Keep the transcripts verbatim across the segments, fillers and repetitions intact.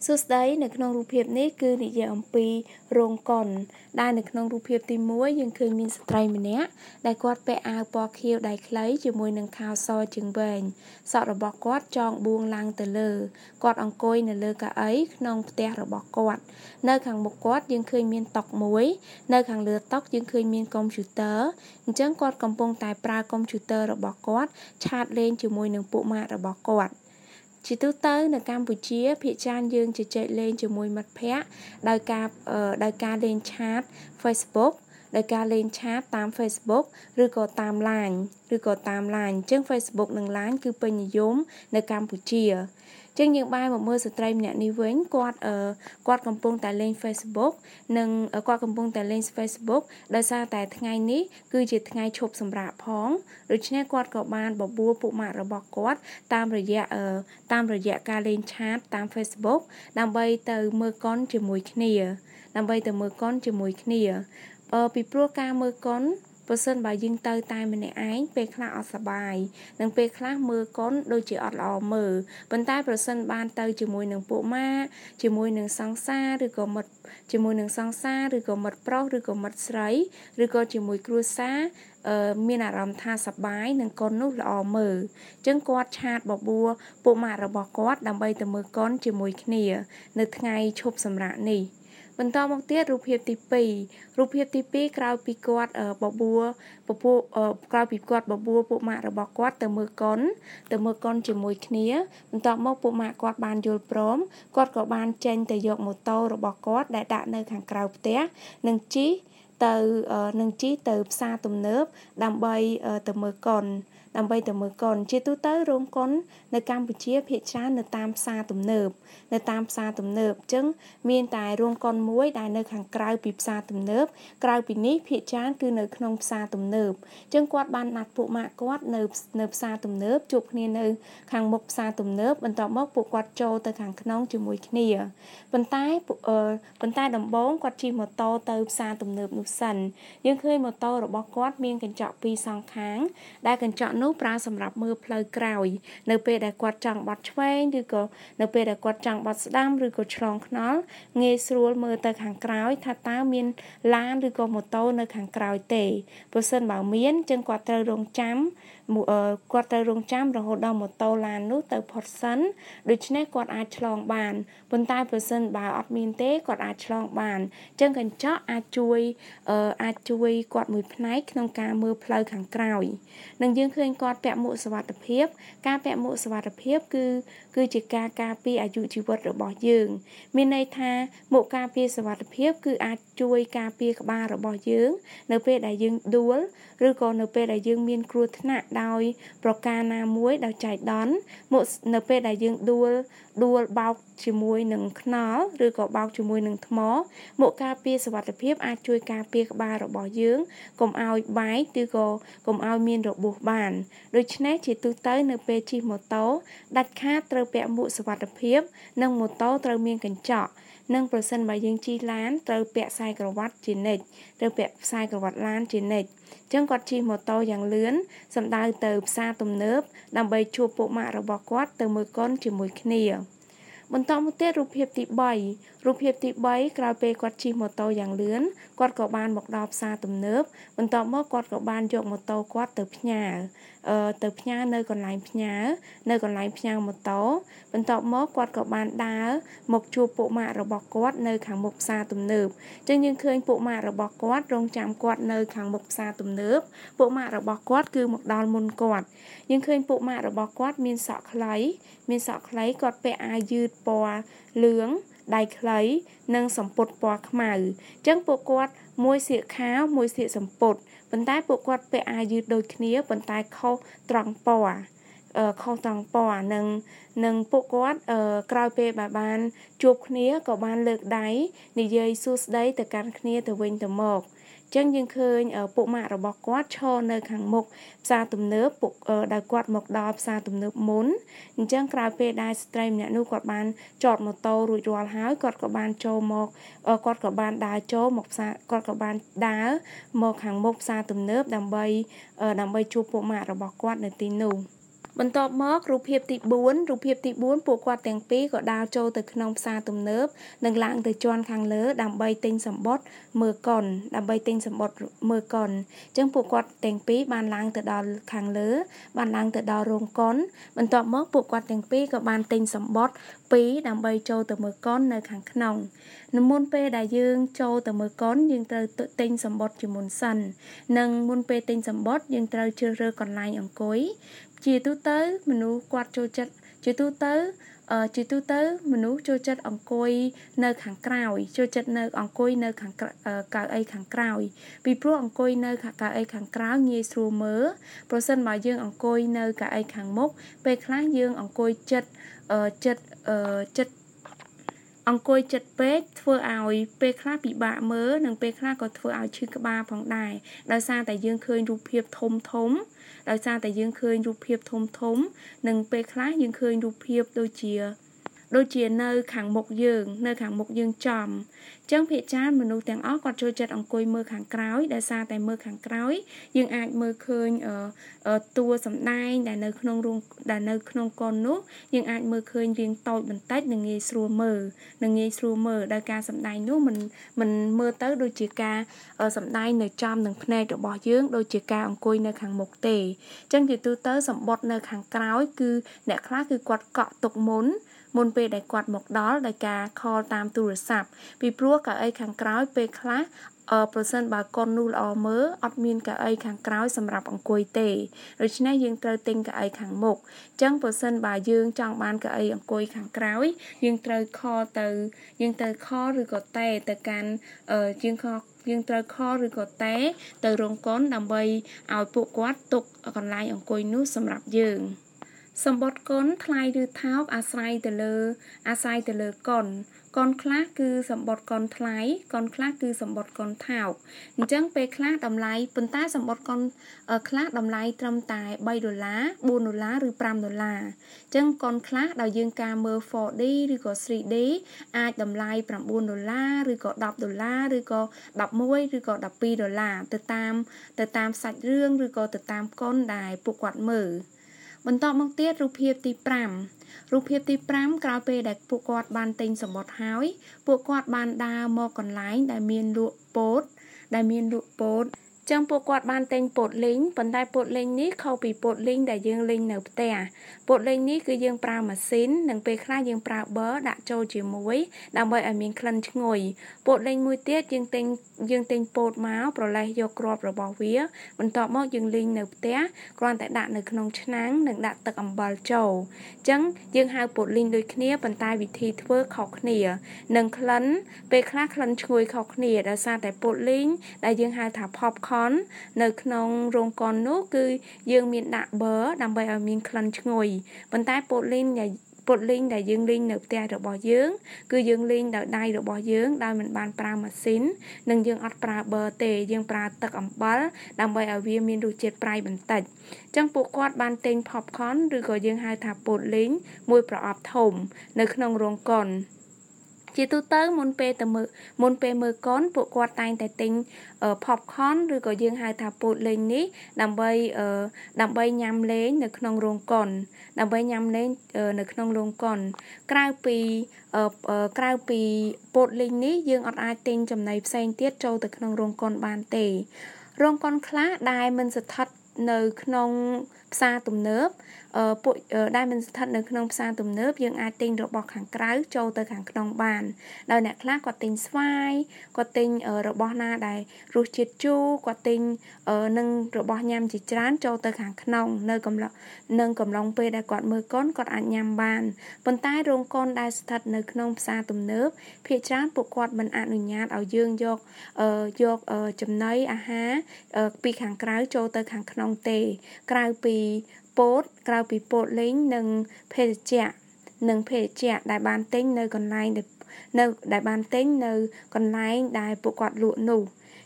សួស្តីនៅក្នុងរូបភាពនេះគឺនិយាយអំពីរោងកុនដែលនៅក្នុងរូបភាពទីមួយយើងឃើញមានស្ត្រីម្នាក់ដែលគាត់ពាក់អាវពណ៌ខៀវដៃខ្លីជាមួយនឹងខោសជើងវែងសក់របស់គាត់ចងបួងឡើងទៅលើគាត់អង្គុយនៅលើកៅអីក្នុងផ្ទះរបស់គាត់នៅខាងមុខគាត់យើងឃើញមានតុមួយនៅខាងលើតុយើងឃើញមានកុំព្យូទ័រអញ្ចឹងគាត់កំពុងតែប្រើកុំព្យូទ័ររបស់គាត់ឆាតលេងជាមួយនឹងពួកម៉ាក់របស់គាត់ជាទូទៅនៅកម្ពុជាភាគច្រើនយើងជជែកលេងជាមួយមិត្តភ័ក្តិដោយការដោយការលេងឆាត Facebook ដោយការលេងឆាតតាម Facebook ឬក៏តាម Line ឬក៏តាម Line អញ្ចឹង Facebook និង Line គឺពេញនិយមនៅកម្ពុជាចឹងយើងបានមកមើលស្ត្រីម្នាក់នេះវិញគាត់អឺគាត់កំពុងតែលេង Facebook និងគាត់កំពុងតែលេង Facebook ដោយសារតែថ្ងៃនេះគឺជាថ្ងៃឈប់សម្រាកផងដូច្នេះគាត់ក៏បានបបួលពួកម៉ាក់របស់គាត់តាមរយៈអឺតាមរយៈការលេងឆាតតាម Facebook ដើម្បីទៅមើលកុនជាមួយគ្នាដើម្បីទៅមើលកុនជាមួយគ្នាអឺពីព្រោះការមើលកុនបើសិនបើយើងទៅតែម្នាក់ឯងពេលខ្លះអត់សប្បាយនិងពេលខ្លះមើលកុនដូចជាអត់ល្អមើលប៉ុន្តែប្រសិនបានទៅជាមួយនឹងពួកម៉ាជាមួយនឹងសង្សារឬក៏មិត្តជាមួយនឹងសង្សារឬក៏មិត្តប្រុសឬក៏មិត្តស្រីឬក៏ជាមួយគ្រួសារអឺមានអារម្មណ៍ថាសប្បាយនឹងកុននោះល្អមើលអញ្ចឹងគាត់ឆាតបបួលពួកម៉ាក់របស់គាត់ដើម្បីទៅមើលកុនជាមួយគ្នានៅថ្ងៃឈប់សម្រាកនេះបន្តមកទៀតរូបភាពទីពីររូបភាពទីពីរក្រោយពីគាត់បបួលពពួកក្រោយពីគាត់បបួលពួកម៉ាក់របស់គាត់ទៅមើលកុនទៅមើលកុនជាមួយគ្នាបន្តមកពួកម៉ាក់គាត់បានយល់ព្រមគាត់ក៏បានចេញទៅយកម៉ូតូរបស់គាត់ដែលដាក់នៅខាងក្រៅផ្ទះនិងជិះទៅនឹងជិះទៅផ្សារទំនើបដើម្បីទៅមើលកុនដើម្បីទៅមើលកុនជាទូទៅរោងកុននៅកម្ពុជាភាគច្រើននៅតាមផ្សារទំនើបនៅតាមផ្សារទំនើបអញ្ចឹងមានតែរោងកុនមួយដែលនៅខាងក្រៅពីផ្សារទំនើបក្រៅពីនេះភាគច្រើនគឺនៅក្នុងផ្សារទំនើបអញ្ចឹងគាត់បានណាត់ពួកម៉ាក់គាត់នៅនៅផ្សារទំនើបជួបគ្នានៅខាងមុខផ្សារទំនើបបន្ទាប់មកពួកគាត់ចូលទៅខាងក្នុងជាមួយគ្នាប៉ុន្តែប៉ុន្តែដំបូងគាត់ជិះម៉ូតូទៅផ្សារទំនើបនោះសិនយើងឃើញម៉ូតូរបស់គាត់មានកញ្ចក់ពីរសងខាងដែលកញ្ចក់នោះប្រើសម្រាប់មើលផ្លូវក្រោយនៅពេលដែលគាត់ចង់បត់ឆ្វេងឬក៏នៅពេលដែលគាត់ចង់បត់ស្ដាំឬក៏ឆ្លងថ្នល់ងាយស្រួលមើលទៅខាងក្រោយថាតើមានឡានឬក៏ម៉ូតូនៅខាងក្រោយទេប្រសិនបើមានចឹងគាត់ត្រូវរងចាំគាត់ត្រូវរងចាំរហូតដល់ម៉ូតូឡាននោះទៅផុតសិនដូច្នេះគាត់អាចឆ្លងបានប៉ុន្តែប្រសិនបើអត់មានទេគាត់អាចឆ្លងបានចឹងកញ្ចក់អាចជួយអាចជួយគាត់មួយផ្នែកក្នុងការមើលផ្លូវខាងក្រោយនិងយើងឃើញគាត់ពាក់មួកសុវត្ថិភាពការពាក់មួកសុវត្ថិភាពគឺគឺជាការការពារអាយុជីវិតរបស់យើងមានន័យថាមួកការពារសុវត្ថិភាពគឺអាចជួយការពារក្បាលរបស់យើងនៅពេលដែលយើងដួលឬក៏នៅពេលដែលយើងមានគ្រោះថ្នាក់ដោយប្រការណាមួយដោយចៃដន្យមួកនៅពេលដែលយើងដួលដួលបោកជាមួយនឹងខ្នល់ឬក៏បោកជាមួយនឹងថ្មមួកការពារសុវត្ថិភាពអាចជួយការពារក្បាលរបស់យើងកុំឲ្យបែកឬក៏កុំឲ្យមានរបួសបានដូច្នេះជាទូទៅនៅពេលជិះម៉ូតូដាច់ខាតត្រូវពាក់មួកសុវត្ថិភាពនិងម៉ូតូត្រូវមានកញ្ចក់និងប្រសិនបើយើងជិះឡានត្រូវពាក់ខ្សែក្រវ៉ាត់ជានិច្ចត្រូវពាក់ខ្សែក្រវ៉ាត់ឡានជានិច្ចអញ្ចឹងគាត់ជិះម៉ូតូយ៉ាងលឿនសម្ដៅទៅផ្សារទំនើបដើម្បីជួបពួកម៉ាក់របស់គាត់ទៅមើលកុនជាមួយគ្នាបន្តមកទៀតរូបភាពទីបីរូបភាពទីបីក្រោយពេលគាត់ជិះម៉ូតូយ៉ាងលឿនគាត់ក៏បានមកដល់ផ្សារទំនើបបន្ទាប់មកគាត់ក៏បានយកម៉ូតូគាត់ទៅផ្ញើអឺទៅផ្ញើនៅកន្លែងផ្ញើនៅកន្លែងផ្ញើម៉ូតូបន្ទាប់មកគាត់ក៏បានដើរមកជួបពួកម៉ាក់របស់គាត់នៅខាងមុខផ្សារទំនើបអញ្ចឹងយើងឃើញពួកម៉ាក់របស់គាត់រងចាំគាត់នៅខាងមុខផ្សារទំនើបពួកម៉ាក់របស់គាត់គឺមកដល់មុនគាត់យើងឃើញពួកម៉ាក់របស់គាត់មានសក់ខ្លីមានសក់ខ្លីគាត់ពាក់អាវយឺតពណ៌លឿងដៃខ្លីនិងសំពត់ពណ៌ខ្មៅអញ្ចឹងពួកគាត់មួយសៀកខោមួយសៀកសំពត់ប៉ុន្តែពួកគាត់ពាក់អាវយឺតដូចគ្នាប៉ុន្តែខុសត្រង់ពណ៌អឺខុសត្រង់ពណ៌និងនិងពួកគាត់អឺក្រោយពេលបានជួបគ្នាក៏បានលើកដៃនិយាយសួស្ដីទៅកាន់គ្នាទៅវិញទៅមកចឹងយើងឃើញពួកម៉ាក់របស់គាត់ឈរនៅខាងមុខផ្សារទំនើបពួកដែលគាត់មកដល់ផ្សារទំនើបមុនអញ្ចឹងក្រោយពេលដែលស្ត្រីម្នាក់នោះគាត់បានចតម៉ូតូរួចរាល់ហើយគាត់ក៏បានចូលមកគាត់ក៏បានដើរចូលមកផ្សារគាត់ក៏បានដើរមកខាងមុខផ្សារទំនើបដើម្បីដើម្បីជួបពួកម៉ាក់របស់គាត់នៅទីនោះបន្ទាប់មករូបភាពទី4រូបភាពទី4ពួកគាត់ទាំងពីរក៏ដើរចូលទៅក្នុងផ្សារទំនើបនិងឡើងទៅជាន់ខាងលើដើម្បីទិញសម្បត្តិមើលកុនដើម្បីទិញសម្បត្តិមើលកុនអញ្ចឹងពួកគាត់ទាំងពីរបានឡើងទៅដល់ខាងលើបានឡើងទៅដល់រោងកុនបន្ទាប់មកពួកគាត់ទាំងពីរក៏បានទិញសម្បត្តិពីរដើម្បីចូលទៅមើលកុននៅខាងក្នុងនៅមុនពេលដែលយើងចូលទៅមើលកុនយើងត្រូវទិញសម្បត្តិជាមុនសិននិងមុនពេលទិញសម្បត្តិយើងត្រូវជ្រើសរើសកន្លែងអង្គុយជាទូទៅមនុស្សគាត់ចូលចិត្តជាទូទៅអឺជាទូទៅមនុស្សចូលចិត្តអង្គុយនៅខាងក្រោយចូលចិត្តនៅអង្គុយនៅខាងកៅអីខាងក្រោយពីព្រោះអង្គុយនៅខាងកៅអីខាងក្រោយងាយស្រួលមើលប្រសិនបើយើងអង្គុយនៅកៅអីខាងមុខពេលខ្លះយើងអង្គុយចិត្តអឺចិត្តអឺចិត្តអង្គុយចិត្តពេកធ្វើឲ្យពេលខ្លះពិបាកមើលនិងពេលខ្លះក៏ធ្វើឲ្យឈឺក្បាលផងដែរដោយសារតែយើងឃើញរូបភាពធំធំដោយសារតែយើងឃើញរូបភាពធំធំនិងពេលខ្លះយើងឃើញរូបភាពដូចជាដូចជានៅខាងមុខយើងនៅខាងមុខយើងចំអញ្ចឹងភាគច្រើនមនុស្សទាំងអស់គាត់ចូលចិត្តអង្គុយមើលខាងក្រោយដោយសារតែមើលខាងក្រោយយើងអាចមើលឃើញតួសម្ដែងដែលនៅក្នុងរោងដែលនៅក្នុងកុននោះយើងអាចមើលឃើញរាងតូចបន្តិចនិងងាយស្រួលមើលនិងងាយស្រួលមើលដោយការសម្ដែងនោះមិនមិនមើលទៅដូចជាការសម្ដែងនៅចំនឹងភ្នែករបស់យើងដូចជាការអង្គុយនៅខាងមុខទេអញ្ចឹងជាទូទៅសម្បត្តិនៅខាងក្រោយគឺអ្នកខ្លះគឺគាត់កក់ទុកមុនមុនពេលដែលគាត់មកដល់ដោយការ call តាមទូរស័ព្ទពីព្រោះកៅអីខាងក្រោយពេលខ្លះអឺប្រសិនបើកុននោះល្អមើលអត់មានកៅអីខាងក្រោយសម្រាប់អង្គុយទេដូច្នេះយើងត្រូវទិញកៅអីខាងមុខអញ្ចឹងប្រសិនបើយើងចង់បានកៅអីអង្គុយខាងក្រោយយើងត្រូវ call ទៅយើងត្រូវ call ឬក៏តេទៅកាន់អឺយើង callយើងត្រូវ call ឬក៏តេទៅរោងកុនដើម្បីឲ្យពួកគាត់ទុកកន្លែងអង្គុយនោះសម្រាប់យើងសម្បត្តិកុនថ្លៃឬថោកអាស្រ័យទៅលើអាស្រ័យទៅលើកុនកុនខ្លះគឺសម្បត្តិកុនថ្លៃកុនខ្លះគឺសម្បត្តិកុនថោកអញ្ចឹងពេលខ្លះតម្លៃប៉ុន្តែសម្បត្តិកុនខ្លះតម្លៃត្រឹមតែ3ដុល្លារ4ដុល្លារឬ5ដុល្លារអញ្ចឹងកុនខ្លះដោយយើងការមើល four D ឬក៏ three D អាចតម្លៃ9ដុល្លារឬក៏10ដុល្លារឬក៏11ឬក៏12ដុល្លារទៅតាមទៅតាមសាច់រឿងឬក៏ទៅតាមកុនដែលពួកគាត់មើលបន្តមកទៀតរូបភាពទី5រូបភាពទី5ក្រោយពេលដែលពួកគាត់បានទិញសម្បត្តិហើយពួកគាត់បានដើរមកកន្លែងដែលមានលក់ពោតដែលមានលក់ពោតចឹងពួកគាត់បានទិញពោតលីងប៉ុន្តែពោតលីងនេះខុសពីពោតលីងដែលយើងលីងនៅផ្ទះពោតលីងនេះគឺយើងប្រើម៉ាស៊ីននិងពេលខ្លះយើងប្រើប៊ឺដាក់ចូលជាមួយដើម្បីឲ្យមានក្លិនឈ្ងុយពោតលីងមួយទៀតយើងទិញយើងទិញពោតមកប្រឡេះយកគ្រាប់របស់វាបន្ទាប់មកយើងលីងនៅផ្ទះគ្រាន់តែដាក់នៅក្នុងឆ្នាំងនិងដាក់ទឹកអំបិលចូលអញ្ចឹងយើងហៅពោតលីងដូចគ្នាប៉ុន្តែវិធីធ្វើខុសគ្នានិងក្លិនពេលខ្លះក្លិនឈ្ងុយខុសគ្នាដោយសារតែពោតលីងដែលយើងហៅថា popcorn នៅក្នុងរោងកុននោះគឺយើងមានដាក់ប៊ឺដើម្បីឲ្យមានក្លិនឈ្ងុយប៉ុន្តែពោតលីងដែលពោតលីងដែលយើងលីងនៅផ្ទះរបស់យើងគឺយើងលីងដោយដៃរបស់យើងដោយមិនបានប្រើម៉ាស៊ីននិងយើងអត់ប្រើប៊ឺទេយើងប្រើទឹកអំបិលដើម្បីឲ្យវាមានរសជាតិប្រៃបន្តិចអញ្ចឹងពួកគាត់បានទិញ popcorn ឬក៏យើងហៅថាពោតលីងមួយប្រអប់ធំនៅក្នុងរោងកុនជាទូទៅមុនពេលទៅមើលមុនពេលមើលកុនពួកគាត់តែងតែទិញ popcorn ឬក៏យើងហៅថាពោតលេងនេះដើម្បីដើម្បីញ៉ាំលេងនៅក្នុងរោងកុនដើម្បីញ៉ាំលេងនៅក្នុងរោងកុនក្រៅពីក្រៅពីពោតលេងនេះយើងអត់អាចទិញចំណីផ្សេងទៀតចូលទៅក្នុងរោងកុនបានទេរោងកុនខ្លះដែលមិនស្ថិតនៅក្នុងផ្សារទំនើបអឺពួកដែលមិនស្ថិតនៅក្នុងផ្សារទំនើបយើងអាចទិញរបស់ខាងក្រៅចូលទៅខាងក្នុងបានដោយអ្នកខ្លះគាត់ទិញស្វាយគាត់ទិញរបស់ណាដែលរសជាតិជូរគាត់ទិញនឹងរបស់ញ៉ាំជាច្រើនចូលទៅខាងក្នុងនៅកំឡុងនឹងកំឡុងពេលដែលគាត់មើលកុនគាត់អាចញ៉ាំបានប៉ុន្តែរោងកុនដែលស្ថិតនៅក្នុងផ្សារទំនើបភាគច្រើនពួកគាត់មិនអនុញ្ញាតឲ្យយើងយកយកចំណីអាហារពីខាងក្រៅចូលទៅខាងក្នុងទេក្រៅពីពោតក្រៅពីពោតលេងនិងភេសជ្ជៈនិងភេសជ្ជៈដែលបានទិញនៅកន្លែងនៅដែលបានទិញនៅកន្លែងដែលពួកគាត់លក់នោះ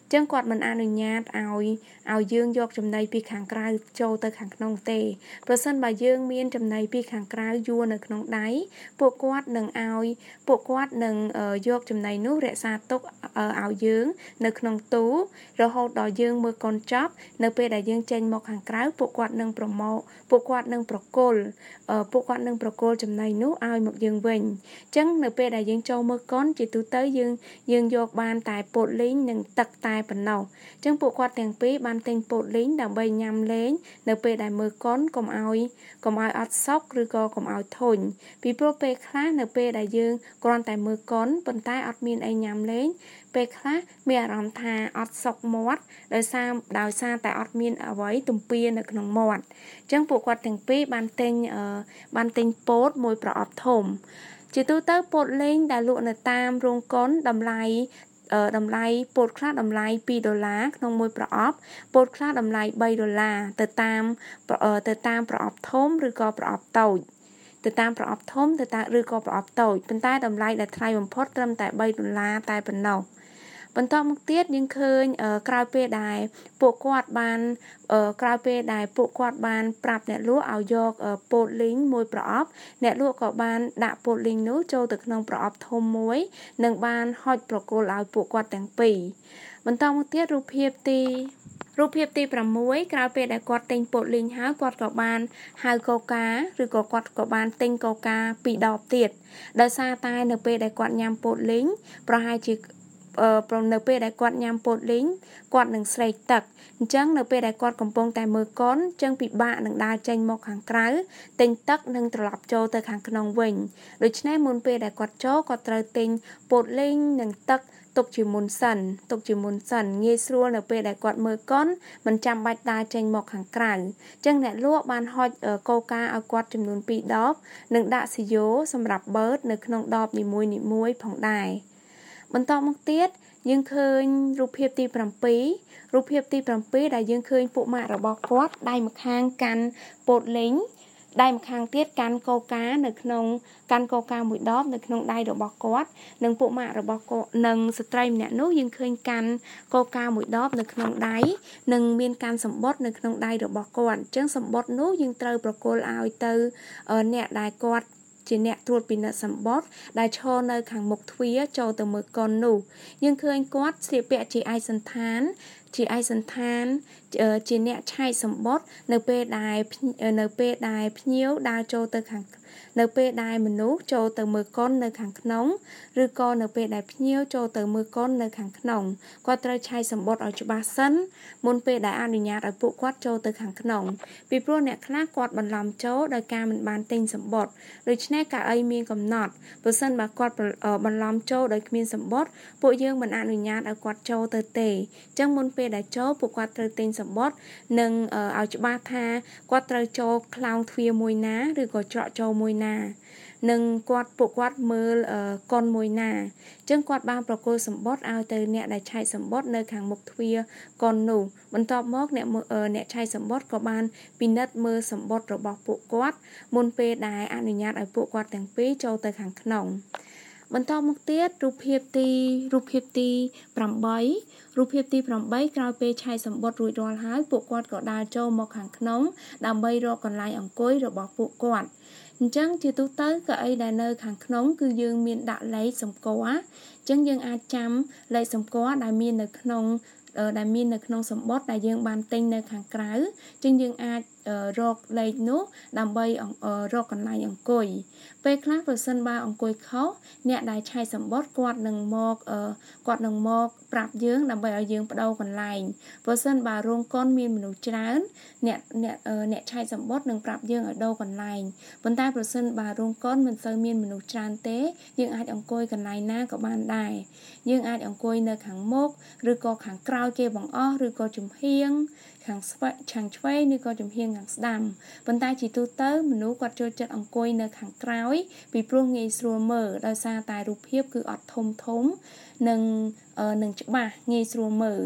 ចឹងគាត់មិនអនុញ្ញាតឲ្យឲ្យយើងយកចំណីពីខាងក្រៅចូលទៅខាងក្នុងទេប្រសិនបើយើងមានចំណីពីខាងក្រៅយួរនៅក្នុងដៃពួកគាត់នឹងឲ្យពួកគាត់នឹងយកចំណីនោះរក្សាទុកឲ្យយើងនៅក្នុងទូរហូតដល់យើងមើលកូនចប់នៅពេលដែលយើងចេញមកខាងក្រៅពួកគាត់នឹងប្រមូលពួកគាត់នឹងប្រគល់ពួកគាត់នឹងប្រគល់ចំណីនោះឲ្យមកយើងវិញចឹងនៅពេលដែលយើងចូលមើលកូនជាទូទៅយើងយើងយកបានតែពោតលីងនិងទឹកតែប៉ុណ្ណោះចឹងពួកគាត់ទាំងពីរបានទិញពោតលីងដើម្បីញ៉ាំលេងនៅពេលដែលមើលកូនកុំឲ្យកុំឲ្យអត់សក់ឬក៏កុំឲ្យធុញពីព្រោះពេលខ្លះនៅពេលដែលយើងគ្រាន់តែមើលកូនប៉ុន្តែអត់មានអីញ៉ាំលេងពេលខ្លះមានអារម្មណ៍ថាអត់សុខមាត់ដោយសារដោយសារតែអត់មានអ្វីទំពានៅក្នុងមាត់អញ្ចឹងពួកគាត់ទាំងពីរបានទិញបានទិញពោតមួយប្រអប់ធំជាទូទៅពោតលេងដែលលក់នៅតាមរោងកុនតម្លៃតម្លៃពោតខ្លះតម្លៃពីរដុល្លារក្នុងមួយប្រអប់ពោតខ្លះតម្លៃបីដុល្លារទៅតាមទៅតាមប្រអប់ធំឬក៏ប្រអប់តូចទៅតាមប្រអប់ធំទៅតាមឬក៏ប្រអប់តូចប៉ុន្តែតម្លៃដែលថ្លៃបំផុតត្រឹមតែបីដុល្លារតែប៉ុណ្ណោះបន្តមកទៀតយើងឃើញក្រោយពេលដែលពួកគាត់បានក្រោយពេលដែលពួកគាត់បានប្រាប់អ្នកលក់ឲ្យយកពោតលីងមួយប្រអប់អ្នកលក់ក៏បានដាក់ពោតលីងនោះចូលទៅក្នុងប្រអប់ធំមួយនិងបានហុចប្រគល់ឲ្យពួកគាត់ទាំងពីរបន្តមកទៀតរូបភាពទីរូបភាពទីប្រាំមួយក្រោយពេលដែលគាត់ទិញពោតលីងហើយគាត់ក៏បានហៅកូកាឬក៏គាត់ក៏បានទិញកូកាពីរដបទៀតដោយសារតែនៅពេលដែលគាត់ញ៉ាំពោតលីងប្រហែលជាប្រនៅពេលដែលគាត់ញ៉ាំពោតលីងគាត់នឹងស្រេកទឹកអញ្ចឹងនៅពេលដែលគាត់កំពុងតែមើលកុនអញ្ចឹងពិបាកនឹងដើរចេញមកខាងក្រៅទិញទឹកនិងត្រឡប់ចូលទៅខាងក្នុងវិញដូច្នេះមុនពេលដែលគាត់ចូលគាត់ត្រូវទិញពោតលីងនិងទឹកទុកជាមុនសិនទុកជាមុនសិនងាយស្រួលនៅពេលដែលគាត់មើលកុនមិនចាំបាច់ដើរចេញមកខាងក្រៅអញ្ចឹងអ្នកលក់បានហុចកូកាឲ្យគាត់ចំនួនពីរដបនិងដាក់ស៊ីយ៉ូសម្រាប់បឺតនៅក្នុងដបនីមួយៗផងដែរបន្តមកទៀតយើងឃើញរូបភាពទីប្រាំពីររូបភាពទីប្រាំពីរដែលយើងឃើញពួកម៉ាក់របស់គាត់ដៃម្ខាងកាន់ពោតលីងដៃម្ខាងទៀតកាន់កូកានៅក្នុងកាន់កូកាមួយដបនៅក្នុងដៃរបស់គាត់និងពួកម៉ាក់របស់គាត់និងស្ត្រីម្នាក់នោះយើងឃើញកាន់កូកាមួយដបនៅក្នុងដៃនិងមានកាន់សម្បត់នៅក្នុងដៃរបស់គាត់អញ្ចឹងសម្បត់នោះយើងត្រូវប្រគល់ឲ្យទៅអ្នកដែលគាត់ជាអ្នកត្រួតពិនិត្យសម្បត្តិដែលឈរនៅខាងមុខទ្វារចូលទៅមើលកុននោះយើងឃើញគាត់ស្លៀកពាក់ជាឯកសណ្ឋានជាឯកសណ្ឋានជាអ្នកឆែកសម្បត្តិនៅពេលដែលនៅពេលដែលភ្ញៀវដើរចូលទៅខាងនៅពេលដែលមនុស្សចូលទៅមើលកុននៅខាងក្នុងឬក៏នៅពេលដែលភ្ញៀវចូលទៅមើលកុននៅខាងក្នុងគាត់ត្រូវឆែកសម្បត្តិឲ្យច្បាស់សិនមុនពេលដែលអនុញ្ញាតឲ្យពួកគាត់ចូលទៅខាងក្នុងពីព្រោះអ្នកខ្លះគាត់បន្លំចូលដោយការមិនបានទិញសម្បត្តិដូច្នេះកៅអីមានកំណត់បើសិនបើគាត់បន្លំចូលដោយគ្មានសម្បត្តិពួកយើងមិនអនុញ្ញាតឲ្យគាត់ចូលទៅទេអញ្ចឹងមុនពេលដែលចូលពួកគាត់ត្រូវទិញសម្បត្តិនិងឲ្យច្បាស់ថាគាត់ត្រូវចូលខ្លោងទ្វារមួយណាឬក៏ច្រកចូលមួយណានិងគាត់ពួកគាត់មើលកុនមួយណាអញ្ចឹងគាត់បានប្រគល់សម្បត្តិឲ្យទៅអ្នកដែលឆែកសម្បត្តិនៅខាងមុខទ្វារកុននោះបន្ទាប់មកអ្នកអ្នកឆែកសម្បត្តិក៏បានពិនិត្យមើលសម្បត្តិរបស់ពួកគាត់មុនពេលដែលអនុញ្ញាតឲ្យពួកគាត់ទាំងពីរចូលទៅខាងក្នុងបន្តមកទៀតរូបភាពទីរូបភាពទីប្រាំបីរូបភាពទីប្រាំបីក្រោយពេលឆែកសម្បត្តិរួចរាល់ហើយពួកគាត់ក៏ដើរចូលមកខាងក្នុងដើម្បីរកកន្លែងអង្គុយរបស់ពួកគាត់អញ្ចឹងជាទូទៅកៅអីដែលនៅខាងក្នុងគឺយើងមានដាក់លេខសម្គាល់អញ្ចឹងយើងអាចចាំលេខសម្គាល់ដែលមាននៅក្នុងដែលមាននៅក្នុងសម្បត្តិដែលយើងបានទិញនៅខាងក្រៅចឹងយើងអាចរកលេខនោះដើម្បីរកកន្លែងអង្គុយពេលខ្លះប្រសិនបើអង្គុយខុសអ្នកដែលឆែកសម្បត្តិគាត់នឹងមកគាត់នឹងមកប្រាប់យើងដើម្បីឲ្យយើងបដូរកន្លែងប្រសិនបើរោងកុនមានមនុស្សច្រើនអ្នកអ្នកអ្នកឆែកសម្បត្តិនឹងប្រាប់យើងឲ្យដូរកន្លែងប៉ុន្តែប្រសិនបើរោងកុនមិនសូវមានមនុស្សច្រើនទេយើងអាចអង្គុយកន្លែងណាក៏បានដែរយើងអាចអង្គុយនៅខាងមុខឬក៏ខាងក្រោយគេបង្អស់ឬក៏ចំហៀងខាងស្វែខាងឆ្វេងឬក៏ចំហៀងខាងស្ដាំប៉ុន្តែជាទូទៅមនុស្សគាត់ចូលចិត្តអង្គុយនៅខាងក្រោយពីព្រោះងាយស្រួលមើលដោយសារតែរូបភាពគឺអត់ធំធំនិងនឹងច្បាស់ងាយស្រួលមើល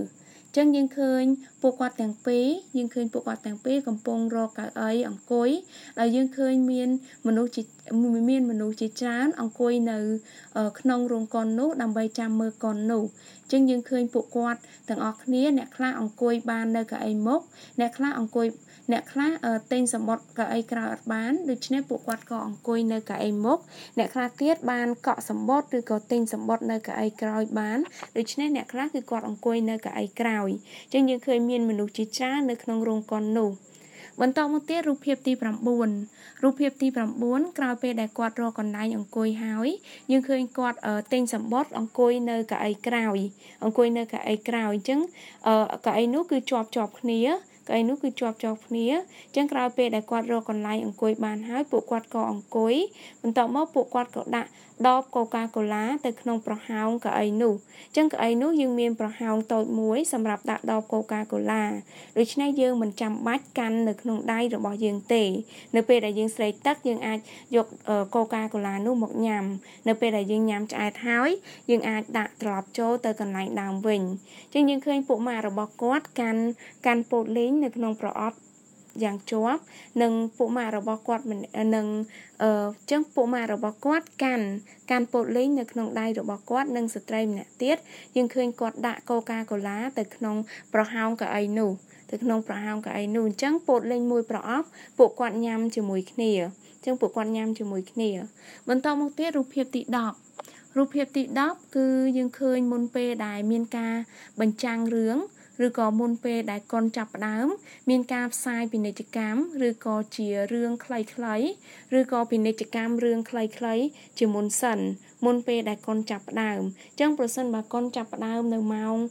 ចឹងយើងឃើញពួកគាត់ទាំងពីរយើងឃើញពួកគាត់ទាំងពីរកំពុងរកកៅអីអង្គុយហើយយើងឃើញមានមនុស្សជាមានមនុស្សជាច្រើនអង្គុយនៅក្នុងរោងកុននោះដើម្បីចាំមើលកុននោះចឹងយើងឃើញពួកគាត់ទាំងអស់គ្នាអ្នកខ្លះអង្គុយបាននៅកៅអីមុខអ្នកខ្លះអង្គុយអ្នកខ្លះទិញសម្បត្តិកៅអីក្រោយអត់បានដូច្នេះពួកគាត់ក៏អង្គុយនៅកៅអីមុខអ្នកខ្លះទៀតបានកក់សម្បត្តិឬក៏ទិញសម្បត្តិនៅកៅអីក្រោយបានដូច្នេះអ្នកខ្លះគឺគាត់អង្គុយនៅកៅអីក្រោយចឹងយើងឃើញមានមនុស្សជាច្រើននៅក្នុងរោងកុននោះបន្តមកទៀតរូបភាពទី9រូបភាពទី9ក្រោយពេលដែលគាត់រកកន្លែងអង្គុយហើយយើងឃើញគាត់ទិញសម្បត្តិអង្គុយនៅកៅអីក្រោយអង្គុយនៅកៅអីក្រោយអញ្ចឹងកៅអីនោះគឺជាប់ជាប់គ្នាកៅអីនោះគឺជាប់ជាប់គ្នាអញ្ចឹងក្រោយពេលដែលគាត់រកកន្លែងអង្គុយបានហើយពួកគាត់ក៏អង្គុយបន្តមកពួកគាត់ក៏ដាក់ដបកូកាកូឡាទៅក្នុងប្រហោងកៅអីនោះអញ្ចឹងកៅអីនោះយើងមានប្រហោងតូចមួយសម្រាប់ដាក់ដបកូកាកូឡាដូច្នេះយើងមិនចាំបាច់កាន់នៅក្នុងដៃរបស់យើងទេនៅពេលដែលយើងស្រេកទឹកយើងអាចយកកូកាកូឡានោះមកញ៉ាំនៅពេលដែលយើងញ៉ាំឆ្អែតហើយយើងអាចដាក់ត្រឡប់ចូលទៅកន្លែងដើមវិញអញ្ចឹងយើងឃើញពួកម៉ាក់របស់គាត់កាន់កាន់ពោតលីងនៅក្នុងប្រអប់យ៉ាងជាប់និងពួកម៉ាក់របស់គាត់នឹងអឺចឹងពួកម៉ាក់របស់គាត់កាន់កាន់ពោតលីងនៅក្នុងដៃរបស់គាត់និងស្ត្រីម្នាក់ទៀតយើងឃើញគាត់ដាក់កូកាកូឡាទៅក្នុងប្រហោងកៅអីនោះទៅក្នុងប្រហោងកៅអីនោះអញ្ចឹងពោតលីងមួយប្រអប់ពួកគាត់ញ៉ាំជាមួយគ្នាអញ្ចឹងពួកគាត់ញ៉ាំជាមួយគ្នាបន្តមកទៀតរូបភាពទី10រូបភាពទី10គឺយើងឃើញមុនពេលដែលមានការបញ្ចាំងរឿងឬក៏មុនពេលដែលកុនចាប់ផ្ដើមមានការផ្សាយពាណិជ្ជកម្មឬក៏ជារឿងខ្លីៗឬក៏ពាណិជ្ជកម្មរឿងខ្លីៗជាមុនសិនមុនពេលដែលកុនចាប់ផ្ដើមអញ្ចឹងប្រសិនបើកុនចាប់ផ្ដើមនៅម៉ោង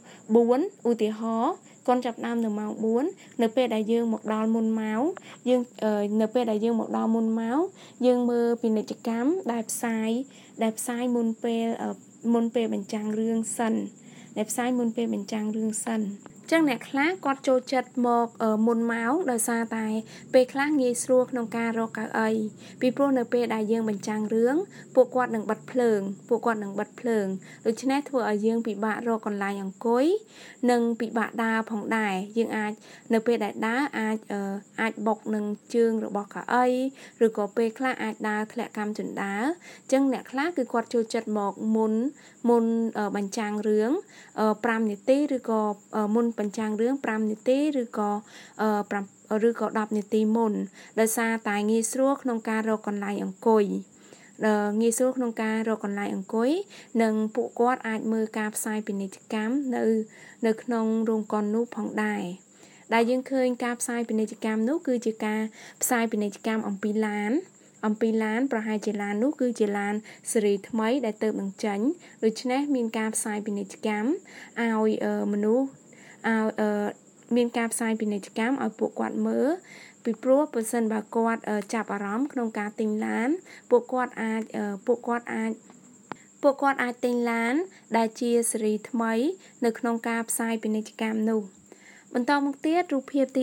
4ឧទាហរណ៍កុនចាប់ផ្ដើមនៅម៉ោង4នៅពេលដែលយើងមកដល់មុនម៉ោងយើងនៅពេលដែលយើងមកដល់មុនម៉ោងយើងមើលពាណិជ្ជកម្មដែលផ្សាយដែលផ្សាយមុនពេលមុនពេលបញ្ចាំងរឿងសិនដែលផ្សាយមុនពេលបញ្ចាំងរឿងសិនចឹងអ្នកខ្លះគាត់ចូលចិត្តមកមុនម៉ោងដោយសារតែពេលខ្លះងាយស្រួលក្នុងការរកកៅអីពីព្រោះនៅពេលដែលយើងបញ្ចាំងរឿងពួកគាត់នឹងបិទភ្លើងពួកគាត់នឹងបិទភ្លើងដូច្នេះធ្វើឲ្យយើងពិបាករកកន្លែងអង្គុយនិងពិបាកដើរផងដែរយើងអាចនៅពេលដែលដើរអាចអាចបុកនឹងជើងរបស់កៅអីឬក៏ពេលខ្លះអាចដើរធ្លាក់កម្មជណ្ដើរចឹងអ្នកខ្លះគឺគាត់ចូលចិត្តមកមុនមុនបញ្ចាំងរឿង5នាទីឬក៏មុនបញ្ចាំងរឿង5នាទីឬក៏ឬក៏10នាទីមុនដោយសារតែងាយស្រួលក្នុងការរកកន្លែងអង្គុយងាយស្រួលក្នុងការរកកន្លែងអង្គុយនិងពួកគាត់អាចមើលការផ្សាយពាណិជ្ជកម្មនៅនៅក្នុងរោងកុននោះផងដែរដែលយើងឃើញការផ្សាយពាណិជ្ជកម្មនោះគឺជាការផ្សាយពាណិជ្ជកម្មអំពីឡានអំពីឡានប្រហែលជាឡាននោះគឺជាឡានស៊េរីថ្មីដែលទើបនឹងចេញដូច្នេះមានការផ្សាយពាណិជ្ជកម្មឲ្យមនុស្សឲ្យមានការផ្សាយពាណិជ្ជកម្មឲ្យពួកគាត់មើលពីព្រោះបើសិនបើគាត់ចាប់អារម្មណ៍ក្នុងការទិញឡានពួកគាត់អាចពួកគាត់អាចពួកគាត់អាចទិញឡានដែលជាស៊េរីថ្មីនៅក្នុងការផ្សាយពាណិជ្ជកម្មនោះបន្តមកទៀតរូបភាពទី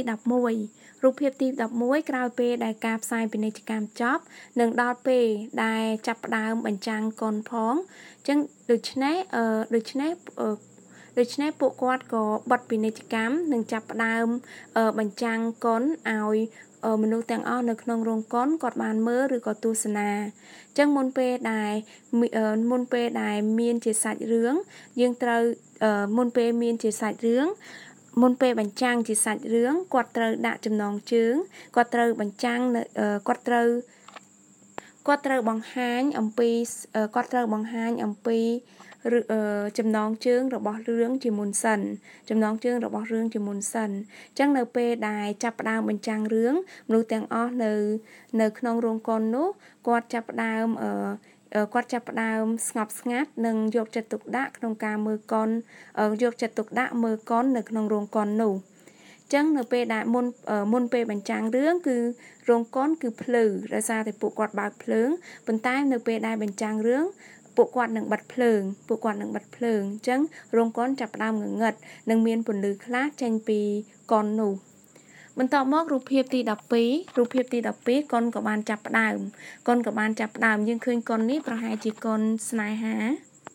11រូបភាពទី11ក្រោយពេលដែលការផ្សាយពាណិជ្ជកម្មចប់នឹងដល់ពេលដែលចាប់ផ្ដើមបញ្ចាំងកុនផងអញ្ចឹងដូច្នេះអឺដូច្នេះដូច្នេះពួកគាត់ក៏បិទពាណិជ្ជកម្មនិងចាប់ផ្ដើមបញ្ចាំងកុនឲ្យមនុស្សទាំងអស់នៅក្នុងរោងកុនគាត់បានមើលឬក៏ទស្សនាអញ្ចឹងមុនពេលដែលមុនពេលដែលមានជាសាច់រឿងយើងត្រូវមុនពេលមានជាសាច់រឿងមុនពេលបញ្ចាំងជាសាច់រឿងគាត់ត្រូវដាក់ចំណងជើងគាត់ត្រូវបញ្ចាំងគាត់ត្រូវគាត់ត្រូវបង្ហាញអំពីគាត់ត្រូវបង្ហាញអំពីចំណងជើងរបស់រឿងជាមុនសិនចំណងជើងរបស់រឿងជាមុនសិនអញ្ចឹងនៅពេលដែលចាប់ផ្ដើមបញ្ចាំងរឿងមនុស្សទាំងអស់នៅនៅក្នុងរោងកុននោះគាត់ចាប់ផ្ដើមគាត់ចាប់ផ្ដើមស្ងប់ស្ងាត់និងយកចិត្តទុកដាក់ក្នុងការមើលកុនយកចិត្តទុកដាក់មើលកុននៅក្នុងរោងកុននោះចឹងនៅពេលដែលមុនមុនពេលបញ្ចាំងរឿងគឺរោងកុនគឺភ្លឺដោយសារតែពួកគាត់បើកភ្លើងប៉ុន្តែនៅពេលដែលបញ្ចាំងរឿងពួកគាត់នឹងបិទភ្លើងពួកគាត់នឹងបិទភ្លើងអញ្ចឹងរោងកុនចាប់ផ្ដើមងងឹតនិងមានពន្លឺខ្លះចេញពីកុននោះបន្តមករូបភាពទី12រូបភាពទី12កុនក៏បានចាប់ផ្ដើមកុនក៏បានចាប់ផ្ដើមយើងឃើញកុននេះប្រហែលជាកុនស្នេហា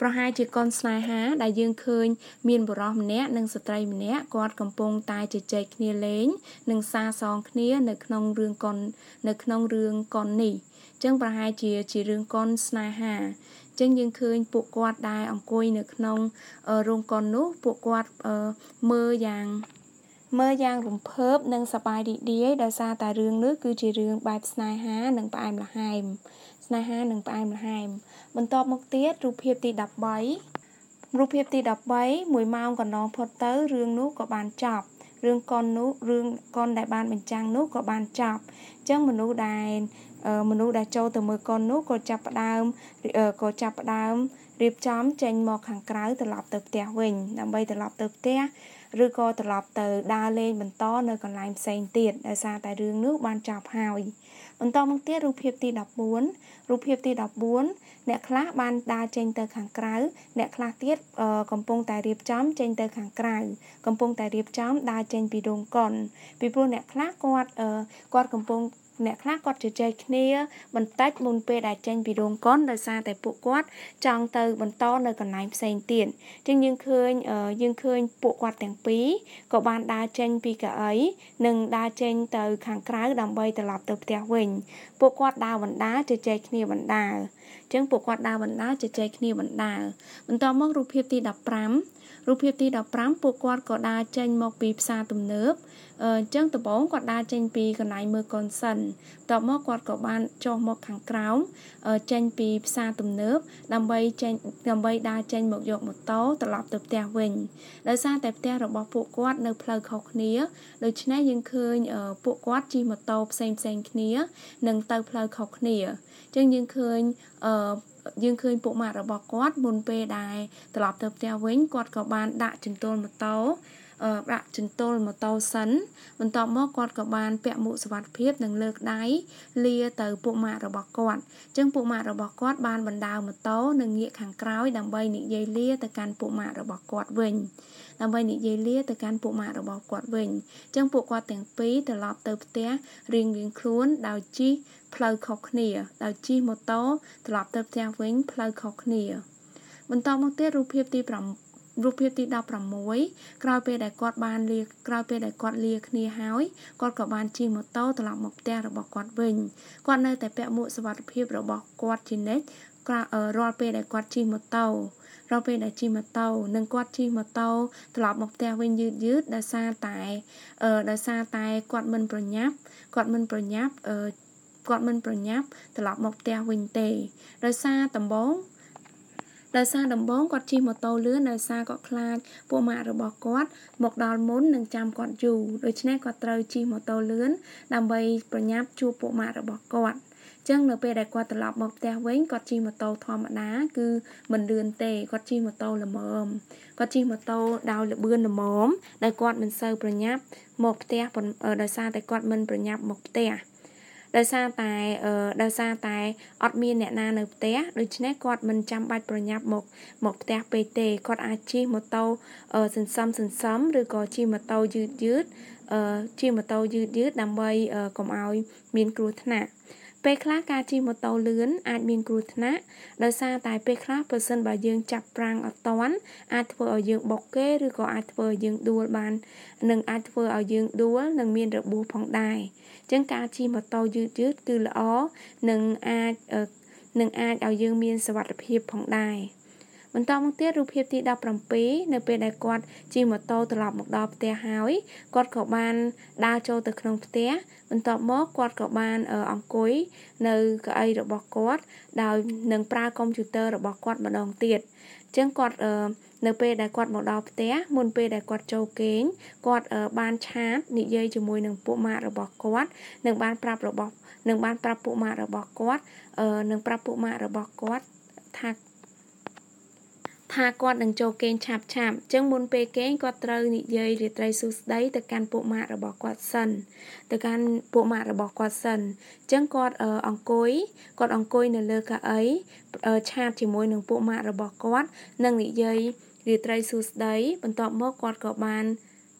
ប្រហែលជាកូនស្នេហាដែលយើងឃើញមានបុរសម្នាក់និងស្ត្រីម្នាក់គាត់កំពុងតែជជែកគ្នាលេងនិងសាសងគ្នានៅក្នុងរឿងកុននៅក្នុងរឿងកុននេះចឹងប្រហែលជាជារឿងកុនស្នេហាចឹងយើងឃើញពួកគាត់ដែលអង្គុយនៅក្នុងរោងកុននោះពួកគាត់មើលយ៉ាងមើលយ៉ាងរំភើបនិងសប្បាយរីករាយដោយសារតែរឿងនេះគឺជារឿងបែបស្នេហានិងផ្អែមល្ហែមស្នេហានិងផ្អែមល្ហែមបន្ទាប់មកទៀតរូបភាពទីដប់បីរូបភាពទីដប់បីមួយម៉ោងកន្លងផុតទៅរឿងនោះក៏បានចប់រឿងកុននោះរឿងកុនដែលបានបញ្ចាំងនោះក៏បានចប់អញ្ចឹងមនុស្សដែលមនុស្សដែលចូលទៅមើលកុននោះក៏ចាប់ផ្ដើមក៏ចាប់ផ្ដើមរៀបចំចេញមកខាងក្រៅត្រឡប់ទៅផ្ទះវិញដើម្បីត្រឡប់ទៅផ្ទះឬក៏ត្រឡប់ទៅដើរលេងបន្តនៅកន្លែងផ្សេងទៀតដោយសារតែរឿងនោះបានចប់ហើយបន្តមកទៀតរូបភាពទីដប់បួនរូបភាពទីដប់បួនអ្នកខ្លះបានដើរចេញទៅខាងក្រៅអ្នកខ្លះទៀតកំពុងតែរៀបចំចេញទៅខាងក្រៅកំពុងតែរៀបចំដើរចេញពីរោងកុនពីព្រោះអ្នកខ្លះគាត់គាត់កំពុងអ្នកខ្លះគាត់ជជែកគ្នាបន្តិចមុនពេលដែលចេញពីរោងកុនដោយសារតែពួកគាត់ចង់ទៅបន្តនៅកន្លែងផ្សេងទៀតអញ្ចឹងយើងឃើញយើងឃើញពួកគាត់ទាំងពីរក៏បានដើរចេញពីកៅអីនិងដើរចេញទៅខាងក្រៅដើម្បីត្រឡប់ទៅផ្ទះវិញពួកគាត់ដើរបណ្ដាជជែកគ្នាបណ្ដាអញ្ចឹងពួកគាត់ដើរបណ្ដាជជែកគ្នាបណ្ដាបន្តមករូបភាពទីដប់ប្រាំរូបភាពទីដប់ប្រាំពួកគាត់ក៏ដើរចេញមកពីផ្សារទំនើបអញ្ចឹងដំបូងគាត់ដើរចេញពីកន្លែងមើលកុនសិនបន្ទាប់មកគាត់ក៏បានចុះមកខាងក្រោមចេញពីផ្សារទំនើបដើម្បីចេញដើម្បីដើរចេញមកយកម៉ូតូត្រឡប់ទៅផ្ទះវិញដោយសារតែផ្ទះរបស់ពួកគាត់នៅផ្លូវខុសគ្នាដូច្នេះយើងឃើញពួកគាត់ជិះម៉ូតូផ្សេងផ្សេងគ្នានិងទៅផ្លូវខុសគ្នាអញ្ចឹងយើងឃើញអឺយើងឃើញពួកម៉ាក់របស់គាត់មុនពេលដែលត្រឡប់ទៅផ្ទះវិញគាត់ក៏បានដាក់ចន្ទល់ម៉ូតូដាក់ចន្ទល់ម៉ូតូសិនបន្ទាប់មកគាត់ក៏បានពាក់មួកសុវត្ថិភាពនិងលើកដៃលាទៅពួកម៉ាក់របស់គាត់អញ្ចឹងពួកម៉ាក់របស់គាត់បានបណ្ដើរម៉ូតូនិងងាកខាងក្រោយដើម្បីនិយាយលាទៅកាន់ពួកម៉ាក់របស់គាត់វិញដើម្បីនិយាយលាទៅកាន់ពួកម៉ាក់របស់គាត់វិញអញ្ចឹងពួកគាត់ទាំងពីរត្រឡប់ទៅផ្ទះរៀងរៀងខ្លួនដោយជិះផ្លូវខុសគ្នាដោយជិះម៉ូតូត្រឡប់ទៅផ្ទះវិញផ្លូវខុសគ្នាបន្តមកទៀតរូបភាពទី5រូបភាពទីដប់ប្រាំមួយក្រោយពេលដែលគាត់បានលាក្រោយពេលដែលគាត់លាគ្នាហើយគាត់ក៏បានជិះម៉ូតូត្រឡប់មកផ្ទះរបស់គាត់វិញគាត់នៅតែពាក់មួកសុវត្ថិភាពរបស់គាត់ជានិច្ចរាល់ពេលដែលគាត់ជិះម៉ូតូរាល់ពេលដែលជិះម៉ូតូនិងគាត់ជិះម៉ូតូត្រឡប់មកផ្ទះវិញយឺតយឺតដោយសារតែអឺដោយសារតែគាត់មិនប្រញាប់គាត់មិនប្រញាប់អឺគាត់មិនប្រញាប់ត្រឡប់មកផ្ទះវិញទេដោយសារដំបូងដោយសារដំបូងគាត់ជិះម៉ូតូលឿនដោយសារគាត់ខ្លាចពួកម៉ាក់របស់គាត់មកដល់មុននិងចាំគាត់យូរដូច្នេះគាត់ត្រូវជិះម៉ូតូលឿនដើម្បីប្រញាប់ជួបពួកម៉ាក់របស់គាត់អញ្ចឹងនៅពេលដែលគាត់ត្រឡប់មកផ្ទះវិញគាត់ជិះម៉ូតូធម្មតាគឺមិនលឿនទេគាត់ជិះម៉ូតូល្មមគាត់ជិះម៉ូតូដោយល្បឿនល្មមដែលគាត់មិនសូវប្រញាប់មកផ្ទះដោយសារតែគាត់មិនប្រញាប់មកផ្ទះដោយសារតែអឺដោយសារតែអត់មានអ្នកណានៅផ្ទះដូច្នេះគាត់មិនចាំបាច់ប្រញាប់មកមកផ្ទះពេកទេគាត់អាចជិះម៉ូតូសន្សំសន្សំឬក៏ជិះម៉ូតូយឺតយឺតអឺជិះម៉ូតូយឺតយឺតដើម្បីកុំឲ្យមានគ្រោះថ្នាក់ពេលខ្លះការជិះម៉ូតូលឿនអាចមានគ្រោះថ្នាក់ដោយសារតែពេលខ្លះបើសិនបើយើងចាប់ប្រាំងអត់ទាន់អាចធ្វើឲ្យយើងបុកគេឬក៏អាចធ្វើឲ្យយើងដួលបាននិងអាចធ្វើឲ្យយើងដួលនិងមានរបួសផងដែរអញ្ចឹងការជិះម៉ូតូយឺតយឺតគឺល្អនិងអាចនឹងអាចឲ្យយើងមានសុវត្ថិភាពផងដែរបន្តមកទៀតរូបភាពទីដប់ប្រាំពីរនៅពេលដែលគាត់ជិះម៉ូតូត្រឡប់មកដល់ផ្ទះហើយគាត់ក៏បានដើរចូលទៅក្នុងផ្ទះបន្ទាប់មកគាត់ក៏បានអង្គុយនៅកៅអីរបស់គាត់ដោយនឹងប្រើកុំព្យូទ័ររបស់គាត់ម្ដងទៀតអញ្ចឹងគាត់នៅពេលដែលគាត់មកដល់ផ្ទះមុនពេលដែលគាត់ចូលគេងគាត់បានឆាតនិយាយជាមួយនឹងពួកម៉ាក់របស់គាត់និងបានប្រាប់របស់នឹងបានប្រាប់ពួកម៉ាក់របស់គាត់នឹងប្រាប់ពួកម៉ាក់របស់គាត់ថាថាគាត់នឹងចូលគេងឆាប់ឆាប់អញ្ចឹងមុនពេលគេងគាត់ត្រូវនិយាយរាត្រីសួស្ដីទៅកាន់ពួកម៉ាក់របស់គាត់សិនទៅកាន់ពួកម៉ាក់របស់គាត់សិនអញ្ចឹងគាត់អង្គុយគាត់អង្គុយនៅលើកៅអីឆាតជាមួយនឹងពួកម៉ាក់របស់គាត់និងនិយាយរាត្រីសួស្ដីបន្ទាប់មកគាត់ក៏បាន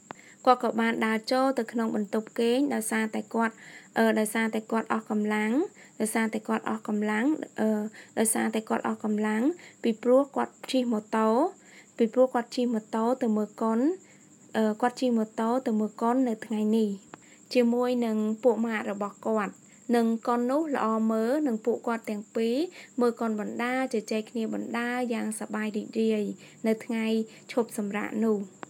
គាត់ក៏បានដើរចូលទៅក្នុងបន្ទប់គេងដោយសារតែគាត់អឺដោយសារតែគាត់អស់កម្លាំងដោយសារតែគាត់អស់កម្លាំងអឺដោយសារតែគាត់អស់កម្លាំងពីព្រោះគាត់ជិះម៉ូតូពីព្រោះគាត់ជិះម៉ូតូទៅមើលកុនអឺគាត់ជិះម៉ូតូទៅមើលកុននៅថ្ងៃនេះជាមួយនឹងពួកម៉ាក់របស់គាត់នឹងកុននោះល្អមើលនឹងពួកគាត់ទាំងពីរមើលកុនបណ្ដាជជែកគ្នាបណ្ដាយ៉ាងសប្បាយរីករាយនៅថ្ងៃឈប់សម្រាកនោះ